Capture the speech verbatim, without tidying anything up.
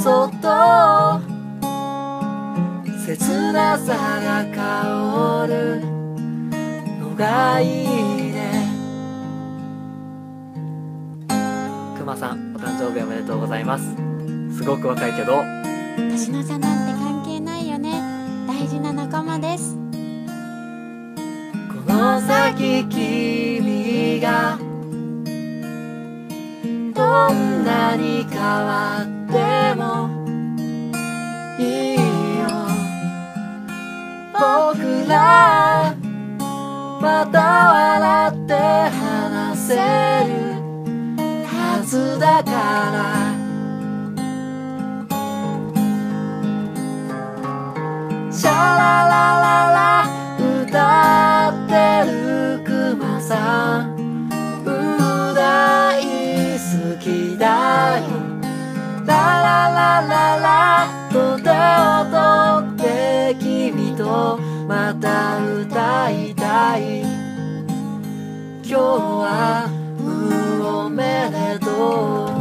そっと切なさが香るのがいいね。くまさん、お誕生日おめでとうございます。すごく若いけど年の差なんて関係ないよね。大事な仲間です。 この先君がどんなに変わってもいいよ。僕らまた笑って話せるはずだからシャララララ歌ってるクマさん大好きだよ。ラララララと手を取って君とまた歌いたい。今日はおめでとう